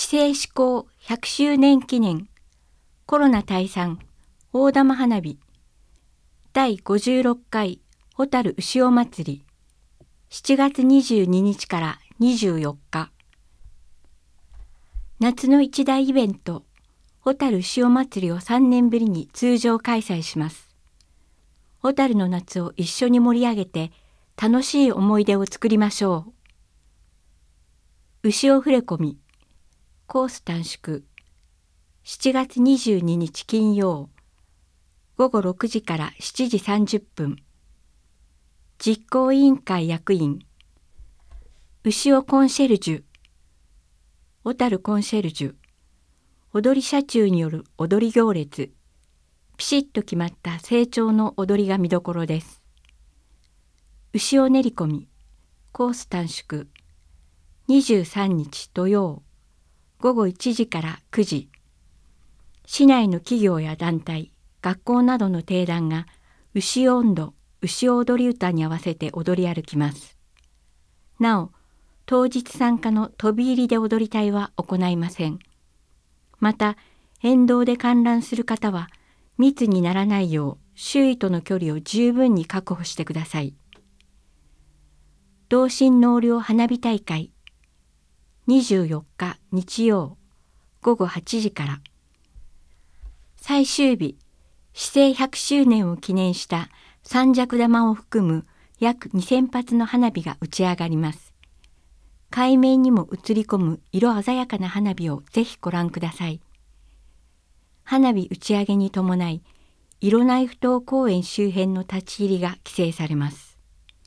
政施行100周年記念コロナ退散大玉花火第56回小樽牛尾祭り7月22日から24日夏の一大イベント小樽牛尾祭りを3年ぶりに通常開催します。小樽の夏を一緒に盛り上げて楽しい思い出を作りましょう。牛尾触れ込みコース短縮7月22日金曜午後6時から7時30分実行委員会役員牛尾コンシェルジュ小樽コンシェルジュ踊り社中による踊り行列ピシッと決まった成長の踊りが見どころです。牛尾練り込みコース短縮23日土曜午後1時から9時市内の企業や団体学校などの定団が牛尾音頭牛尾踊り歌に合わせて踊り歩きます。なお当日参加の飛び入りで踊り隊は行いません。また沿道で観覧する方は密にならないよう周囲との距離を十分に確保してください。同心納涼花火大会24日日曜午後8時から最終日市政100周年を記念した三尺玉を含む約2000発の花火が打ち上がります。海面にも映り込む色鮮やかな花火をぜひご覧ください。花火打ち上げに伴い色内埠頭公園周辺の立ち入りが規制されます。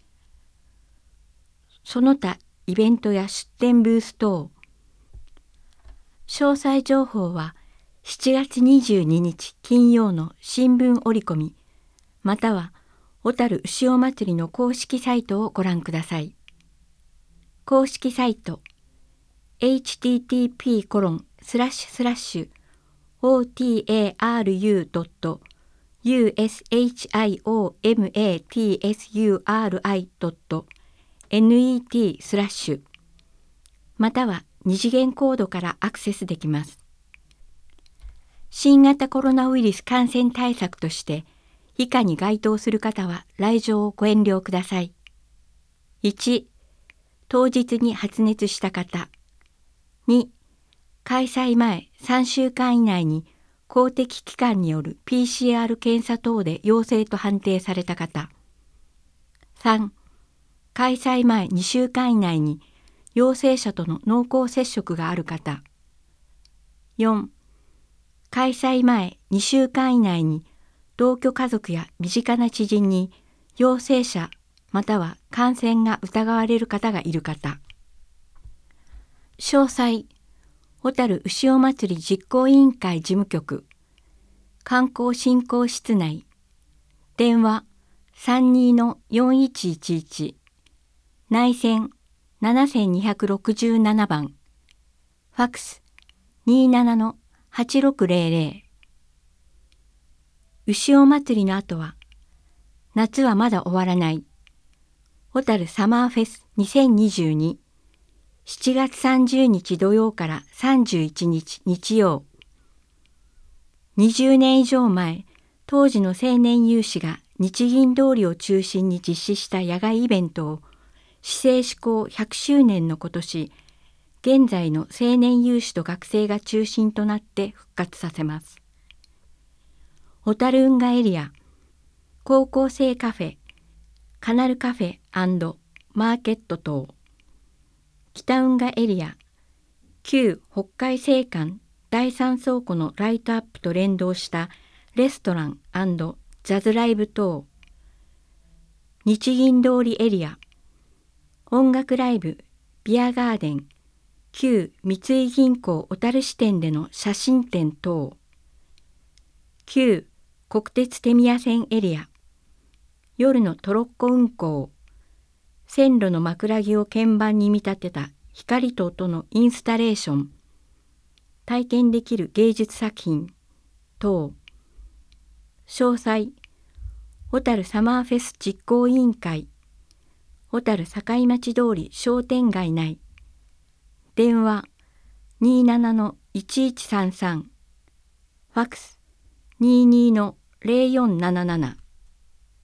その他イベントや出店ブース等詳細情報は7月22日金曜の新聞折り込みまたは小樽牛尾祭りの公式サイトをご覧ください。公式サイト http://otaru.ushiomatsuri.net/ または二次元コードからアクセスできます。新型コロナウイルス感染対策として以下に該当する方は来場をご遠慮ください。1、当日に発熱した方。2、開催前3週間以内に公的機関による PCR 検査等で陽性と判定された方。3、開催前2週間以内に陽性者との濃厚接触がある方。4、開催前2週間以内に同居家族や身近な知人に陽性者または感染が疑われる方がいる方。詳細、小樽牛尾祭り実行委員会事務局、観光振興室内、電話32-4111、内線7267番、ファクス27-8600。牛尾祭りの後は、夏はまだ終わらない。小樽サマーフェス2022、7月30日土曜から31日日曜。20年以上前、当時の青年有志が日銀通りを中心に実施した野外イベントを、市政施行100周年の今年、現在の青年有志と学生が中心となって復活させます。小樽運河エリア、高校生カフェ、カナルカフェ&マーケット等、北運河エリア、旧北海青館第三倉庫のライトアップと連動したレストラン&ジャズライブ等、日銀通りエリア、音楽ライブ、ビアガーデン、旧三井銀行小樽支店での写真展等、旧国鉄手宮線エリア、夜のトロッコ運行、線路の枕木を鍵盤に見立てた光と音のインスタレーション、体験できる芸術作品等、詳細、小樽サマーフェス実行委員会、小樽境町通り商店街内、電話 27-1133、ファックス22-0477